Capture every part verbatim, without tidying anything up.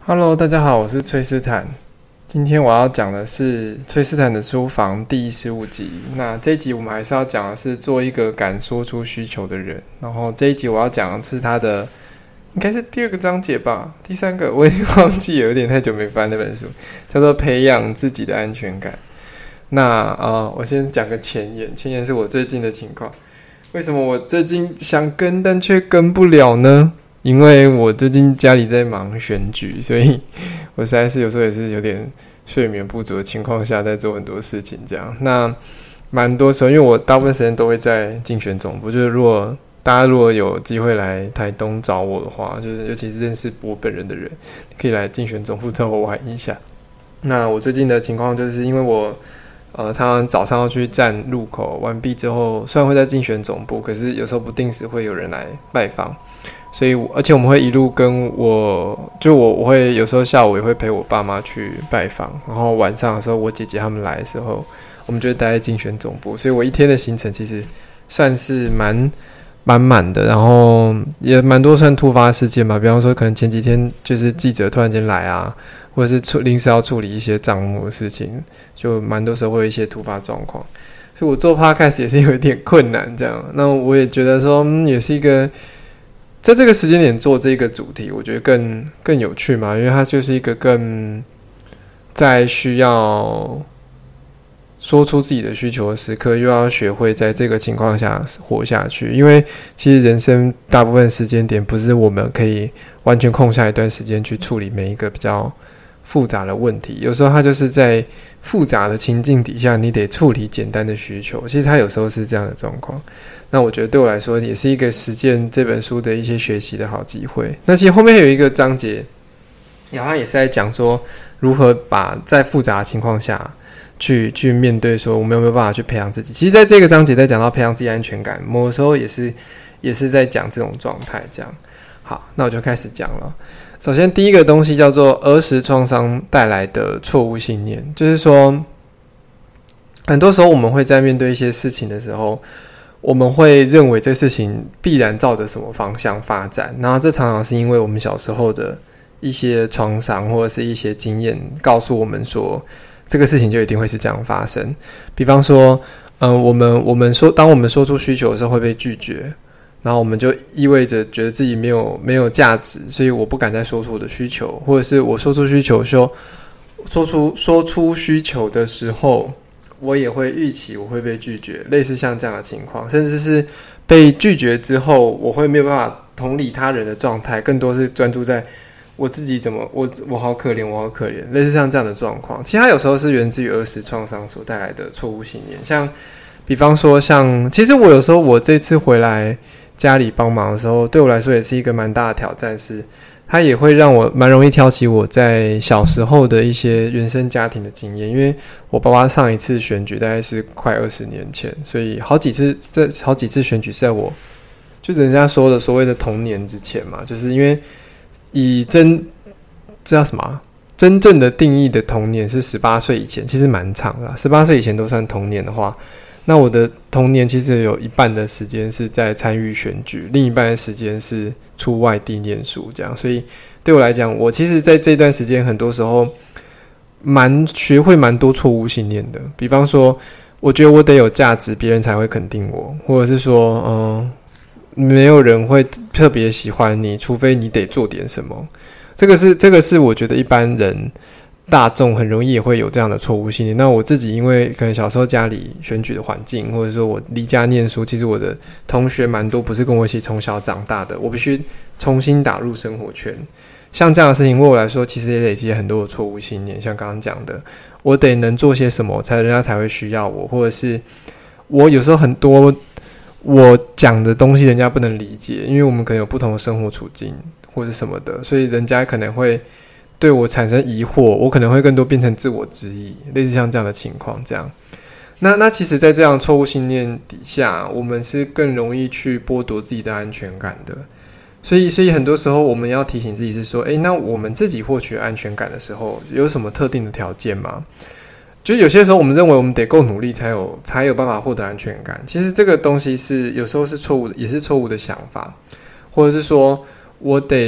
Hello， 大家好，我是崔斯坦。今天我要讲的是崔斯坦的书房第十五集。那这一集我们还是要讲的是做一个敢说出需求的人。然后这一集我要讲的是他的，应该是第二个章节吧，第三个我已经忘记了，有点太久没翻那本书，叫做培养自己的安全感。那呃，我先讲个前言，前言是我最近的情况。为什么我最近想跟但却跟不了呢？因为我最近家里在忙选举，所以我实在是有时候也是有点睡眠不足的情况下在做很多事情这样。那蛮多时候因为我大部分时间都会在竞选总部，就是如果大家如果有机会来台东找我的话，就是尤其是认识我本人的人可以来竞选总部找我玩一下。那我最近的情况就是因为我呃，常常早上要去站路口，完毕之后虽然会在竞选总部，可是有时候不定时会有人来拜访，所以而且我们会一路跟我就我我会有时候下午也会陪我爸妈去拜访，然后晚上的时候我姐姐他们来的时候，我们就会待在竞选总部，所以我一天的行程其实算是蛮满满的，然后也蛮多算突发事件吧，比方说可能前几天就是记者突然间来啊，或者是临时要处理一些账目的事情，就蛮多时候会有一些突发状况，所以我做 podcast 也是有一点困难这样。那我也觉得说，嗯，也是一个在这个时间点做这个主题，我觉得更更有趣嘛，因为它就是一个更在需要说出自己的需求的时刻，又要学会在这个情况下活下去。因为其实人生大部分时间点不是我们可以完全空下一段时间去处理每一个比较复杂的问题，有时候它就是在复杂的情境底下，你得处理简单的需求。其实它有时候是这样的状况。那我觉得对我来说，也是一个实践这本书的一些学习的好机会。那其实后面有一个章节，然后它也是在讲说，如何把在复杂的情况下去去面对，说我们有没有办法去培养自己。其实在这个章节在讲到培养自己安全感，某时候也是也是在讲这种状态。这样，好，那我就开始讲了。首先第一个东西叫做儿时创伤带来的错误信念，就是说很多时候我们会在面对一些事情的时候，我们会认为这事情必然照着什么方向发展，然后这常常是因为我们小时候的一些创伤或者是一些经验告诉我们说这个事情就一定会是这样发生。比方说呃，我们我们说当我们说出需求的时候会被拒绝，然后我们就意味着觉得自己没有没有价值，所以我不敢再说出我的需求，或者是我说出需求说说出说出需求的时候，我也会预期我会被拒绝，类似像这样的情况，甚至是被拒绝之后，我会没有办法同理他人的状态，更多是专注在我自己怎么我我好可怜我好可怜，类似像这样的状况。其实它有时候是源自于儿时创伤所带来的错误信念，像比方说像其实我有时候我这次回来家里帮忙的时候，对我来说也是一个蛮大的挑战，是它也会让我蛮容易挑起我在小时候的一些原生家庭的经验。因为我爸爸上一次选举大概是快二十年前，所以好几次这好几次选举是在我就人家说的所谓的童年之前嘛，就是因为以真这叫什么、啊、真正的定义的童年是十八岁以前，其实蛮长的，十八岁以前都算童年的话，那我的童年其实有一半的时间是在参与选举，另一半的时间是出外地念书这样。所以对我来讲，我其实在这段时间很多时候蛮学会蛮多错误信念的。比方说我觉得我得有价值别人才会肯定我，或者是说嗯，没有人会特别喜欢你，除非你得做点什么。这个是这个是我觉得一般人大众很容易也会有这样的错误信念。那我自己因为可能小时候家里选举的环境，或者说我离家念书，其实我的同学蛮多不是跟我一起从小长大的，我必须重新打入生活圈。像这样的事情对我来说其实也累积了很多的错误信念，像刚刚讲的我得能做些什么才人家才会需要我，或者是我有时候很多我讲的东西人家不能理解，因为我们可能有不同的生活处境或是什么的，所以人家可能会对我产生疑惑，我可能会更多变成自我质疑，类似像这样的情况这样。那那其实在这样错误信念底下，我们是更容易去剥夺自己的安全感的。所以所以很多时候我们要提醒自己是说，诶，那我们自己获取安全感的时候有什么特定的条件吗？就有些时候我们认为我们得够努力才有才有办法获得安全感，其实这个东西是有时候是错误的，也是错误的想法。或者是说我得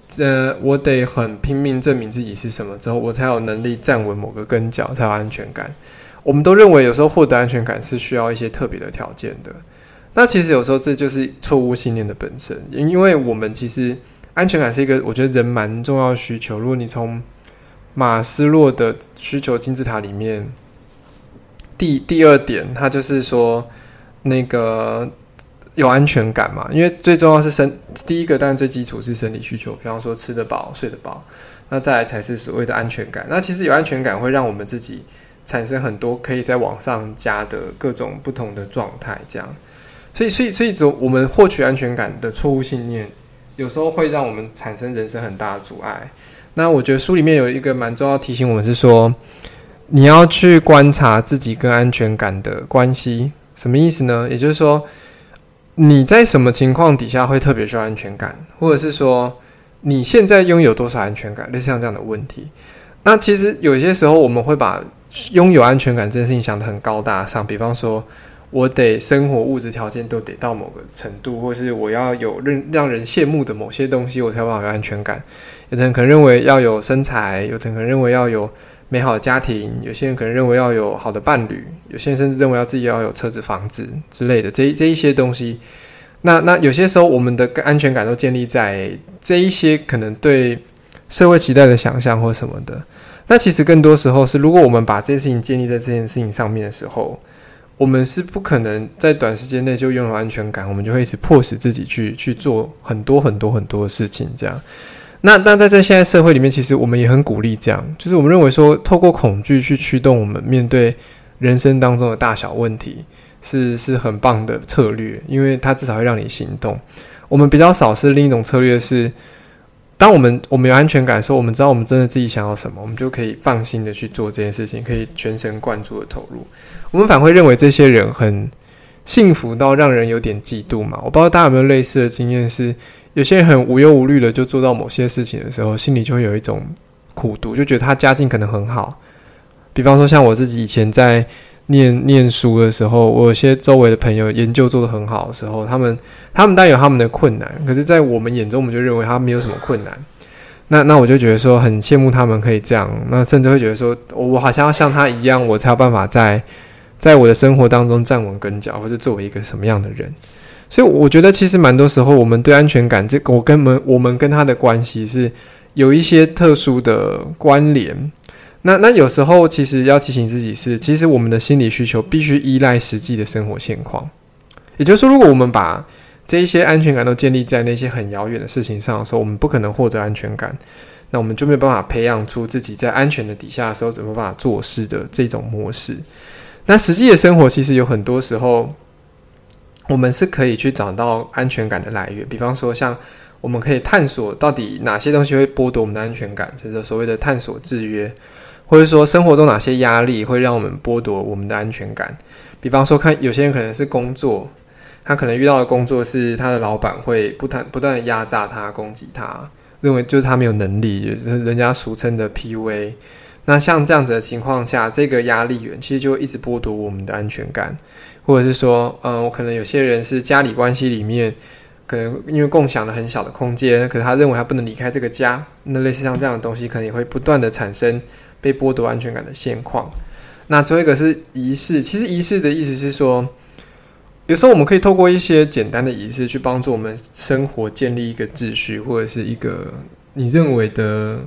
呃，我得很拼命证明自己是什么之后，我才有能力站稳某个跟脚，才有安全感。我们都认为有时候获得安全感是需要一些特别的条件的，那其实有时候这就是错误信念的本身，因为我们其实安全感是一个我觉得人蛮重要的需求。如果你从马斯洛的需求金字塔里面，第第二点，它就是说那个有安全感嘛，因为最重要是生第一个当然最基础是生理需求，比方说吃得饱睡得饱，那再来才是所谓的安全感。那其实有安全感会让我们自己产生很多可以在往上加的各种不同的状态，这样。所以所以所以我们获取安全感的错误信念有时候会让我们产生人生很大的阻碍。那我觉得书里面有一个蛮重要提醒我们是说，你要去观察自己跟安全感的关系。什么意思呢？也就是说你在什么情况底下会特别需要安全感，或者是说你现在拥有多少安全感，类似像这样的问题。那其实有些时候我们会把拥有安全感这件事情想得很高大上，比方说我得生活物质条件都得到某个程度，或是我要有让人羡慕的某些东西我才会有安全感。有的人可能认为要有身材，有的人可能认为要有美好的家庭，有些人可能认为要有好的伴侣，有些人甚至认为要自己要有车子房子之类的 这, 这一些东西。那那有些时候我们的安全感都建立在这一些可能对社会期待的想象或什么的。那其实更多时候是，如果我们把这件事情建立在这件事情上面的时候，我们是不可能在短时间内就拥有安全感，我们就会一直迫使自己去去做很多很多很多的事情，这样。那那在这现在社会里面，其实我们也很鼓励这样，就是我们认为说，透过恐惧去驱动我们面对人生当中的大小问题，是是很棒的策略，因为它至少会让你行动。我们比较少是另一种策略是，当我们我们有安全感的时候，我们知道我们真的自己想要什么，我们就可以放心的去做这件事情，可以全神贯注的投入。我们反会认为这些人很幸福到让人有点嫉妒嘛。我不知道大家有没有类似的经验，是有些人很无忧无虑的就做到某些事情的时候，心里就会有一种苦毒，就觉得他家境可能很好。比方说像我自己以前在念念书的时候，我有些周围的朋友研究做得很好的时候，他们他们当然有他们的困难，可是在我们眼中我们就认为他没有什么困难。那那我就觉得说很羡慕他们可以这样，那甚至会觉得说我好像要像他一样，我才有办法在在我的生活当中站稳跟脚，或是作为一个什么样的人。所以我觉得其实蛮多时候我们对安全感这我跟我们我们跟他的关系是有一些特殊的关联。那那有时候其实要提醒自己是，其实我们的心理需求必须依赖实际的生活现况。也就是说，如果我们把这一些安全感都建立在那些很遥远的事情上的时候，我们不可能获得安全感，那我们就没有办法培养出自己在安全的底下的时候怎么办法做事的这种模式。那实际的生活其实有很多时候我们是可以去找到安全感的来源，比方说像我们可以探索到底哪些东西会剥夺我们的安全感，就是所谓的探索制约，或者说生活中哪些压力会让我们剥夺我们的安全感。比方说看有些人可能是工作，他可能遇到的工作是他的老板会不断不断的压榨他攻击他，认为就是他没有能力，就是人家俗称的 P U A。 那像这样子的情况下，这个压力源其实就会一直剥夺我们的安全感。或者是说嗯，我可能有些人是家里关系里面可能因为共享了很小的空间，可是他认为他不能离开这个家，那类似像这样的东西可能也会不断的产生被剥夺安全感的现况。那最后一个是仪式，其实仪式的意思是说，有时候我们可以透过一些简单的仪式去帮助我们生活建立一个秩序，或者是一个你认为的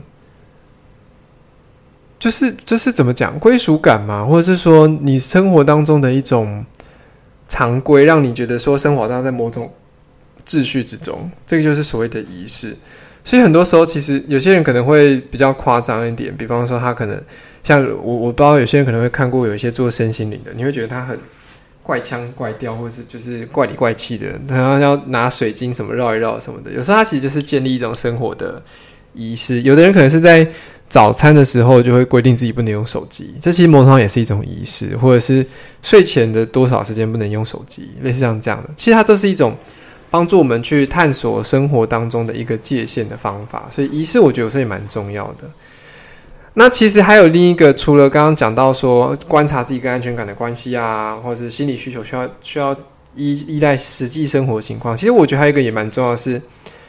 就是就是怎么讲归属感嘛，或者是说你生活当中的一种常规，让你觉得说生活上在某种秩序之中，这个就是所谓的仪式。所以很多时候其实有些人可能会比较夸张一点，比方说他可能像我我不知道有些人可能会看过有一些做身心灵的，你会觉得他很怪腔怪调，或是就是怪里怪气的，他要拿水晶什么绕一绕什么的，有时候他其实就是建立一种生活的仪式。有的人可能是在早餐的时候就会规定自己不能用手机，这其实某种上也是一种仪式，或者是睡前的多少时间不能用手机，类似像这样的，其实它都是一种帮助我们去探索生活当中的一个界限的方法。所以仪式我觉得有时候也蛮重要的。那其实还有另一个，除了刚刚讲到说观察自己跟安全感的关系啊，或者是心理需求需要需要依依赖实际生活情况，其实我觉得还有一个也蛮重要的是，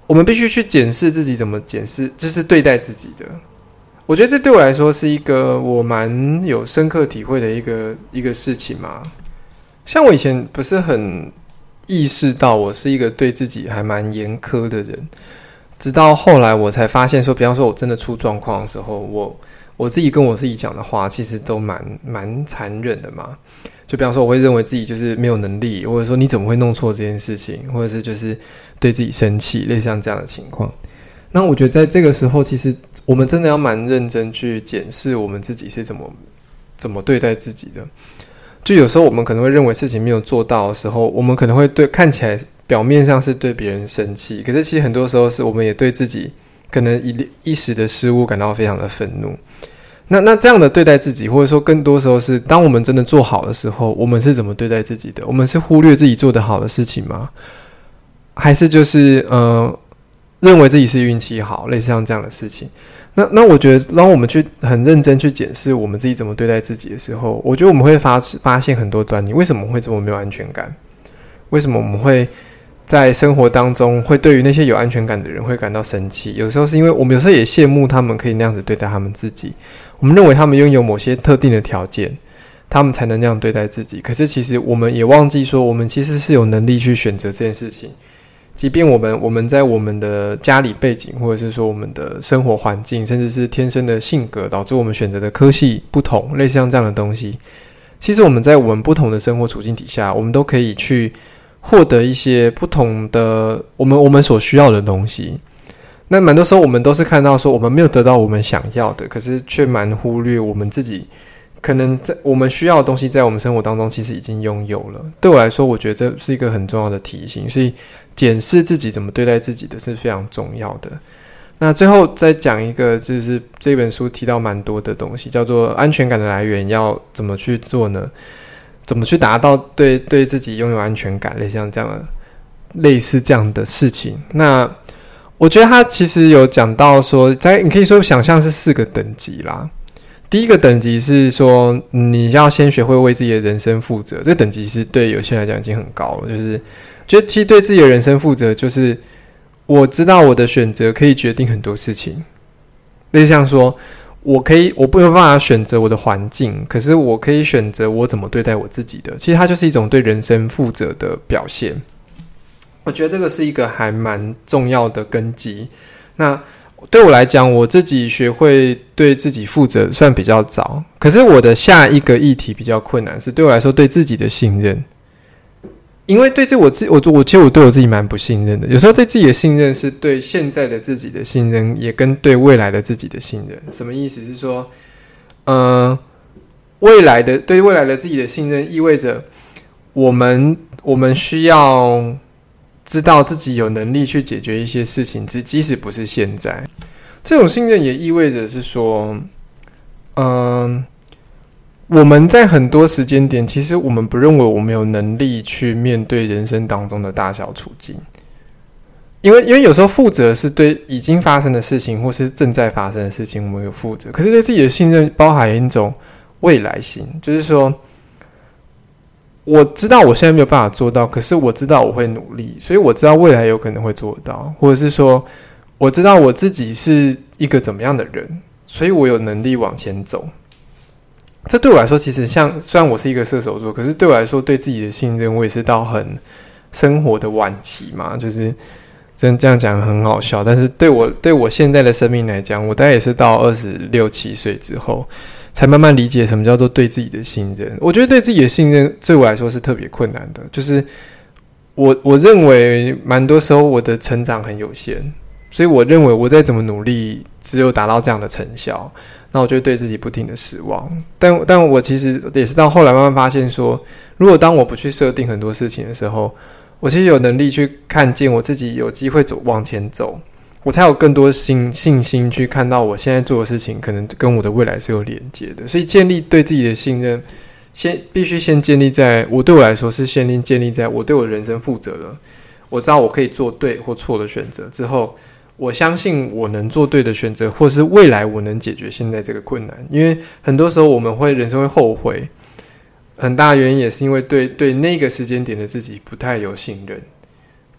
我们必须去检视自己怎么检视，就是对待自己的。我觉得这对我来说是一个我蛮有深刻体会的一个一个事情嘛。像我以前不是很意识到我是一个对自己还蛮严苛的人，直到后来我才发现说，比方说我真的出状况的时候，我我自己跟我自己讲的话，其实都蛮蛮残忍的嘛。就比方说，我会认为自己就是没有能力，或者说你怎么会弄错这件事情，或者是就是对自己生气，类似像这样的情况。那我觉得在这个时候，其实我们真的要蛮认真去检视我们自己是怎么怎么对待自己的。就有时候我们可能会认为事情没有做到的时候，我们可能会对看起来表面上是对别人生气，可是其实很多时候是我们也对自己可能一一时的失误感到非常的愤怒。那那这样的对待自己，或者说更多时候是当我们真的做好的时候，我们是怎么对待自己的？我们是忽略自己做得好的事情吗？还是就是呃认为自己是运气好，类似像这样的事情？那那我觉得，当我们去很认真去检视我们自己怎么对待自己的时候，我觉得我们会发发现很多端倪。为什么会这么没有安全感？为什么我们会在生活当中会对于那些有安全感的人会感到生气？有时候是因为我们有时候也羡慕他们可以那样子对待他们自己，我们认为他们拥有某些特定的条件，他们才能那样对待自己。可是其实我们也忘记说，我们其实是有能力去选择这件事情。即便我们我们在我们的家里背景，或者是说我们的生活环境，甚至是天生的性格，导致我们选择的科系不同，类似像这样的东西，其实我们在我们不同的生活处境底下，我们都可以去获得一些不同的我们我们所需要的东西。那蛮多时候我们都是看到说我们没有得到我们想要的，可是却蛮忽略我们自己可能在我们需要的东西在我们生活当中其实已经拥有了。对我来说，我觉得这是一个很重要的提醒，所以检视自己怎么对待自己的是非常重要的。那最后再讲一个，就是这本书提到蛮多的东西，叫做安全感的来源要怎么去做呢？怎么去达到对对自己拥有安全感，类似像这样的类似这样的事情。那我觉得他其实有讲到说，在你可以说想象是四个等级啦。第一个等级是说，你要先学会为自己的人生负责。这个等级是对有些人来讲已经很高了，就是觉得其实对自己的人生负责，就是我知道我的选择可以决定很多事情。类似像说，我可以我不有办法选择我的环境，可是我可以选择我怎么对待我自己的。其实它就是一种对人生负责的表现。我觉得这个是一个还蛮重要的根基。那对我来讲，我自己学会对自己负责算比较早，可是我的下一个议题比较困难，是对我来说对自己的信任。因为对这我自我我其实我对我自己蛮不信任的，有时候对自己的信任是对现在的自己的信任，也跟对未来的自己的信任。什么意思？是说，呃，未来的对未来的自己的信任，意味着我们我们需要知道自己有能力去解决一些事情，即使不是现在。这种信任也意味着是说，嗯、呃，我们在很多时间点，其实我们不认为我们有能力去面对人生当中的大小处境，因为因为有时候负责是对已经发生的事情，或是正在发生的事情，我们有负责。可是对自己的信任包含一种未来性，就是说，我知道我现在没有办法做到，可是我知道我会努力，所以我知道未来有可能会做得到，或者是说，我知道我自己是一个怎么样的人，所以我有能力往前走。这对我来说，其实像虽然我是一个射手座，可是对我来说，对自己的信任，我也是到很生活的晚期嘛，就是真这样讲很好笑，但是对我对我现在的生命来讲，我大概也是到二十六七岁之后，才慢慢理解什么叫做对自己的信任。我觉得对自己的信任，对我来说是特别困难的，就是我我认为蛮多时候我的成长很有限，所以我认为我再怎么努力，只有达到这样的成效。那我就会对自己不停的失望，但但我其实也是到后来慢慢发现说，如果当我不去设定很多事情的时候，我其实有能力去看见我自己有机会走往前走，我才有更多信信心去看到我现在做的事情可能跟我的未来是有连接的。所以建立对自己的信任，先必须先建立在我对我来说是先建立在我对我的人生负责了，我知道我可以做对或错的选择之后。我相信我能做对的选择，或是未来我能解决现在这个困难。因为很多时候我们会人生会后悔，很大的原因也是因为对对那个时间点的自己不太有信任，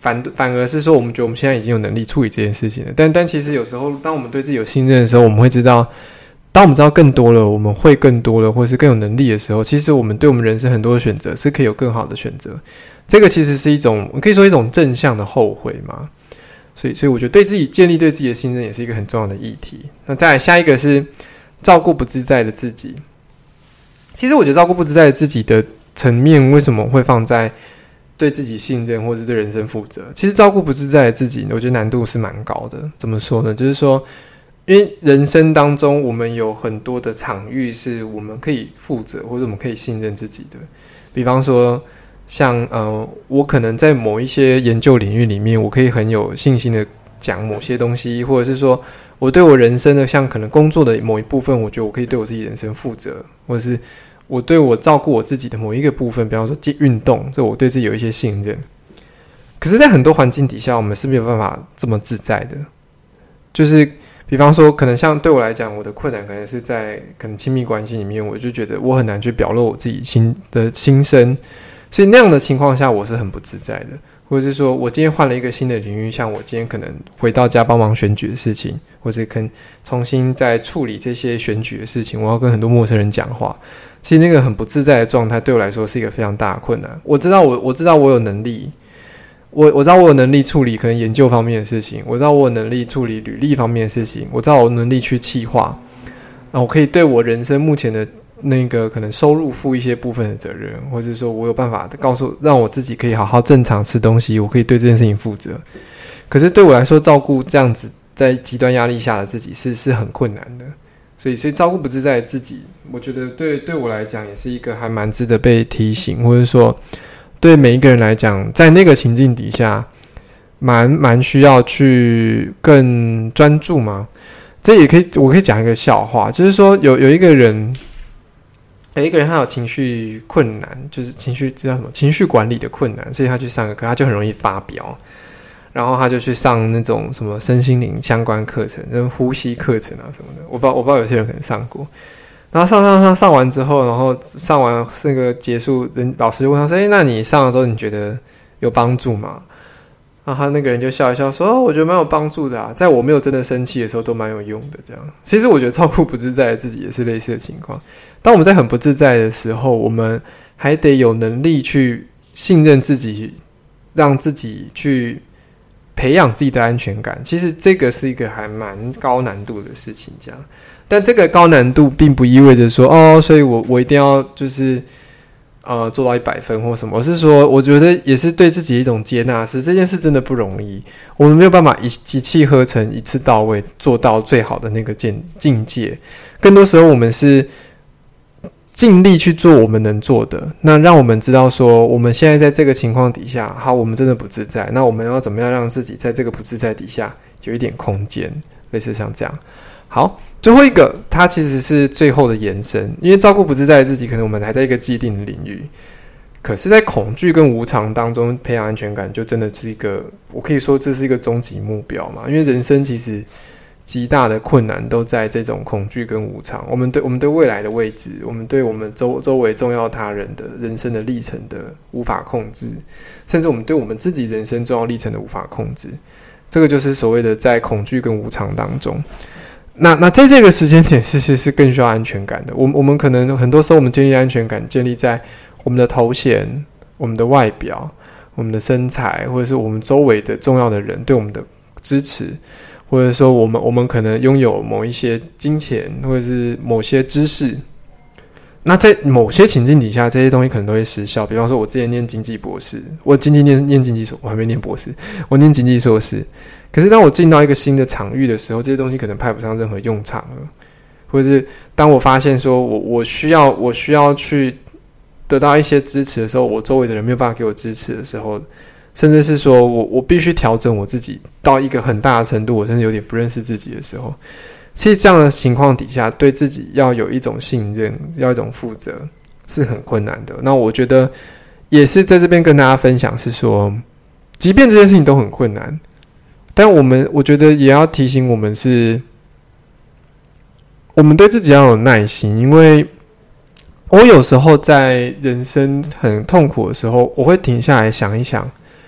反反而是说，我们觉得我们现在已经有能力处理这件事情了。但但其实有时候，当我们对自己有信任的时候，我们会知道，当我们知道更多了，我们会更多了，或是更有能力的时候，其实我们对我们人生很多的选择是可以有更好的选择。这个其实是一种可以说一种正向的后悔嘛。所以，所以我觉得对自己建立对自己的信任也是一个很重要的议题。那再来下一个是照顾不自在的自己。其实我觉得照顾不自在的自己的层面，为什么会放在对自己信任或是对人生负责？其实照顾不自在的自己，我觉得难度是蛮高的。怎么说呢？就是说，因为人生当中我们有很多的场域是我们可以负责或者我们可以信任自己的。比方说像呃，我可能在某一些研究领域里面，我可以很有信心的讲某些东西，或者是说我对我人生的像可能工作的某一部分，我觉得我可以对我自己人生负责，或者是我对我照顾我自己的某一个部分，比方说运动，这我对自己有一些信任。可是在很多环境底下，我们是没有办法这么自在的。就是比方说可能像对我来讲，我的困难可能是在可能亲密关系里面，我就觉得我很难去表露我自己心的心声，所以那样的情况下我是很不自在的。或者是说我今天换了一个新的领域，像我今天可能回到家帮忙选举的事情，或者可能重新再处理这些选举的事情，我要跟很多陌生人讲话，其实那个很不自在的状态对我来说是一个非常大的困难。我知道我我知道我有能力，我我知道我有能力处理可能研究方面的事情，我知道我有能力处理履历方面的事情，我知道我有能力去企划，那我可以对我人生目前的那个可能收入负一些部分的责任，或者是说我有办法告诉让我自己可以好好正常吃东西，我可以对这件事情负责。可是对我来说，照顾这样子在极端压力下的自己是是很困难的。所以，所以照顾不自在的自己，我觉得对对我来讲也是一个还蛮值得被提醒，或者说对每一个人来讲，在那个情境底下，蛮蛮需要去更专注嘛。这也可以，我可以讲一个笑话，就是说有有一个人。有一个人他有情绪困难，就是情绪知道什么情绪管理的困难，所以他去上个课，他就很容易发飙，然后他就去上那种什么身心灵相关课程，就是呼吸课程啊什么的。我不知道，我不知道有些人可能上过。然后上上上上完之后，然后上完那个结束，人老师就问他说：“哎，那你上的时候你觉得有帮助吗？”然后他那个人就笑一笑说：“哦，我觉得蛮有帮助的啊，在我没有真的生气的时候都蛮有用的。”这样，其实我觉得照顾不自在的自己也是类似的情况。当我们在很不自在的时候，我们还得有能力去信任自己，让自己去培养自己的安全感。其实这个是一个还蛮高难度的事情，这样。但这个高难度并不意味着说，哦，所以我我一定要就是呃做到一百分或什么。而是说，我觉得也是对自己的一种接纳，是这件事真的不容易，我们没有办法一一气呵成，一次到位做到最好的那个境界。更多时候，我们是尽力去做我们能做的，那让我们知道说我们现在在这个情况底下，好，我们真的不自在，那我们要怎么样让自己在这个不自在底下有一点空间，类似像这样。好，最后一个它其实是最后的延伸，因为照顾不自在的自己，可能我们还在一个既定的领域，可是在恐惧跟无常当中培养安全感，就真的是一个，我可以说这是一个终极目标嘛，因为人生其实极大的困难都在这种恐惧跟无常，我们对我们对未来的位置，我们对我们 周, 周围重要他人的人生的历程的无法控制，甚至我们对我们自己人生重要历程的无法控制，这个就是所谓的在恐惧跟无常当中。那那在这个时间点，其实是更需要安全感的。我我们可能很多时候，我们建立安全感建立在我们的头衔、我们的外表、我们的身材，或者是我们周围的重要的人对我们的支持。或者说我们我们可能拥有某一些金钱，或者是某些知识，那在某些情境底下，这些东西可能都会失效。比方说，我之前念经济博士，我经济念念经济所，我还没念博士，我念经济硕士。可是当我进到一个新的场域的时候，这些东西可能派不上任何用场了。或者是当我发现说我我需要我需要去得到一些支持的时候，我周围的人没有办法给我支持的时候。甚至是说我我必须调整我自己到一个很大的程度，我甚至有点不认识自己的时候，其实这样的情况底下，对自己要有一种信任，要一种负责，是很困难的。那我觉得也是在这边跟大家分享，是说，即便这件事情都很困难，但我们我觉得也要提醒我们是，我们对自己要有耐心，因为我有时候在人生很痛苦的时候，我会停下来想一想。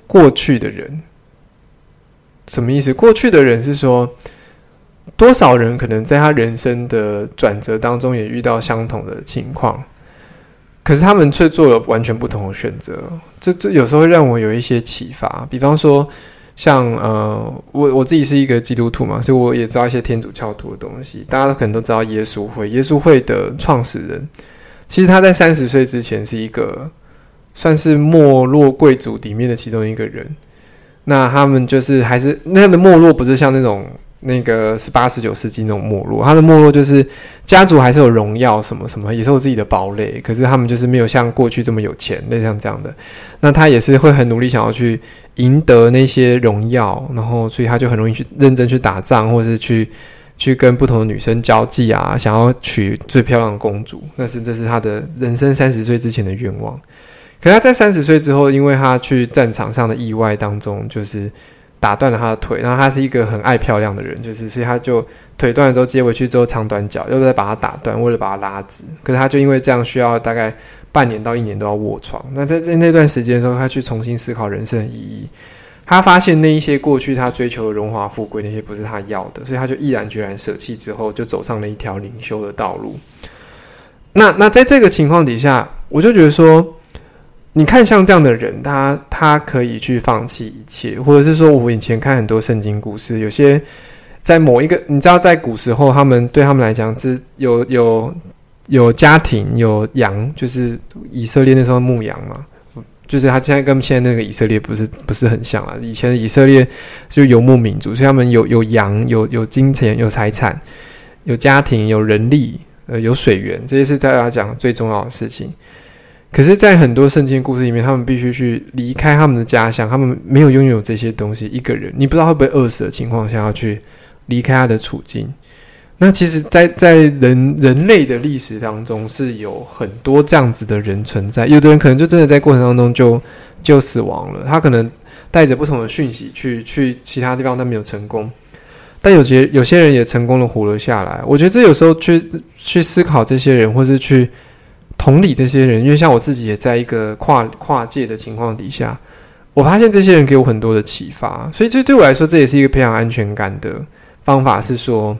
过去的人。什么意思？过去的人是说，多少人可能在他人生的转折当中也遇到相同的情况，可是他们却做了完全不同的选择。这这有时候会让我有一些启发。比方说，像呃，我我自己是一个基督徒嘛，所以我也知道一些天主教徒的东西。大家可能都知道耶稣会，耶稣会的创始人，其实他在三十岁之前是一个算是没落贵族里面的其中一个人。那他们就是还是那样的没落，不是像那种那个十八、十九世纪那种没落，他的没落就是家族还是有荣耀什么什么，也是有自己的堡垒，可是他们就是没有像过去这么有钱，类似像这样的。那他也是会很努力想要去赢得那些荣耀，然后所以他就很容易去认真去打仗，或是去去跟不同的女生交际啊，想要娶最漂亮的公主，那是这是他的人生三十岁之前的愿望。可是他在三十岁之后，因为他去战场上的意外当中，就是打断了他的腿。然后他是一个很爱漂亮的人，就是所以他就腿断了之后接回去之后长短脚，又再把它打断，为了把它拉直。可是他就因为这样需要大概半年到一年都要卧床。那在那段时间的时候，他去重新思考人生的意义。他发现那一些过去他追求的荣华富贵，那些不是他要的，所以他就毅然决然舍弃之后，就走上了一条灵修的道路。那那在这个情况底下，我就觉得说，你看像这样的人，他他可以去放弃一切，或者是说我以前看很多圣经故事，有些在某一个，你知道在古时候他们对他们来讲是有有有家庭有羊，就是以色列那时候牧羊嘛，就是他现在跟现在那个以色列不是不是很像啦。以前的以色列就游牧民族，所以他们有有羊，有有金钱，有财产，有家庭，有人力，呃，有水源，这些是对他讲最重要的事情。可是在很多圣经故事里面，他们必须去离开他们的家乡，他们没有拥有这些东西，一个人你不知道会不会饿死的情况下要去离开他的处境。那其实在在人人类的历史当中是有很多这样子的人存在，有的人可能就真的在过程当中就就死亡了，他可能带着不同的讯息去去其他地方但没有成功，但有些有些人也成功的活了下来。我觉得这有时候去去思考这些人，或是去同理这些人，因为像我自己也在一个跨跨界的情况底下，我发现这些人给我很多的启发，所以这对我来说，这也是一个培养安全感的方法，是说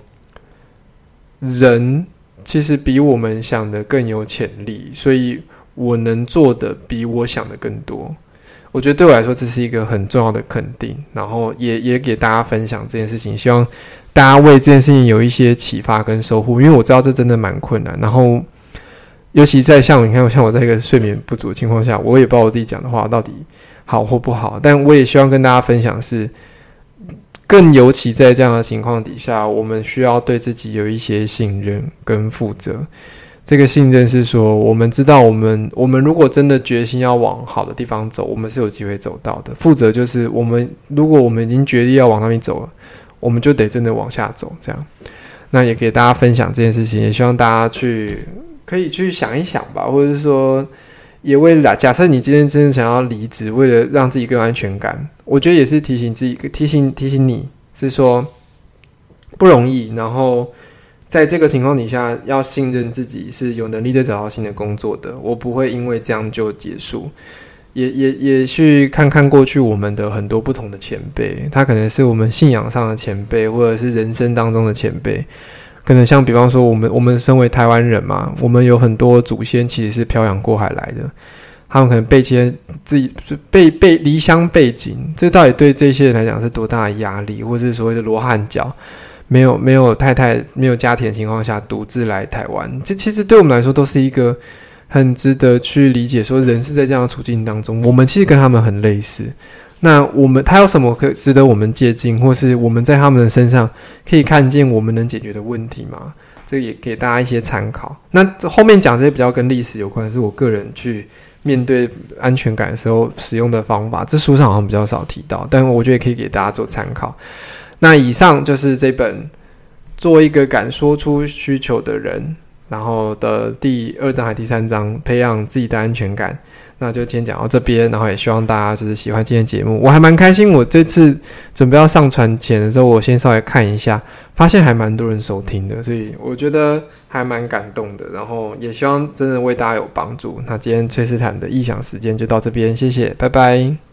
人其实比我们想的更有潜力，所以我能做的比我想的更多。我觉得对我来说，这是一个很重要的肯定，然后也也给大家分享这件事情，希望大家为这件事情有一些启发跟收获，因为我知道这真的蛮困难，然后尤其在像你看，像我在一个睡眠不足的情况下，我也不知道我自己讲的话到底好或不好，但我也希望跟大家分享是，更尤其在这样的情况底下，我们需要对自己有一些信任跟负责。这个信任是说，我们知道我们我们如果真的决心要往好的地方走，我们是有机会走到的。负责就是我们如果我们已经决定要往那边走了，我们就得真的往下走。这样，那也给大家分享这件事情，也希望大家去可以去想一想吧，或者是说，也为了假设你今天真的想要离职，为了让自己更有安全感，我觉得也是提醒自己，提醒提醒你是说不容易，然后在这个情况底下，要信任自己是有能力再找到新的工作的。我不会因为这样就结束，也也也去看看过去我们的很多不同的前辈，他可能是我们信仰上的前辈，或者是人生当中的前辈。可能像比方说我们我们身为台湾人嘛，我们有很多祖先其实是漂洋过海来的，他们可能背些自己被被离乡背井，这到底对这些人来讲是多大的压力，或是所谓的罗汉脚，没有没有太太没有家庭的情况下独自来台湾，这其实对我们来说都是一个很值得去理解，说人是在这样的处境当中，我们其实跟他们很类似。那我们他有什么可值得我们借鉴，或是我们在他们的身上可以看见我们能解决的问题吗？这个也给大家一些参考。那后面讲这些比较跟历史有关的是我个人去面对安全感的时候使用的方法，这书上好像比较少提到，但我觉得也可以给大家做参考。那以上就是这本做一个敢说出需求的人，然后的第二章还第三章，培养自己的安全感。那就今天讲到这边，然后也希望大家就是喜欢今天的节目。我还蛮开心，我这次准备要上传前的时候，我先稍微看一下，发现还蛮多人收听的，所以我觉得还蛮感动的。然后也希望真的为大家有帮助。那今天崔斯坦的异想时间就到这边，谢谢，拜拜。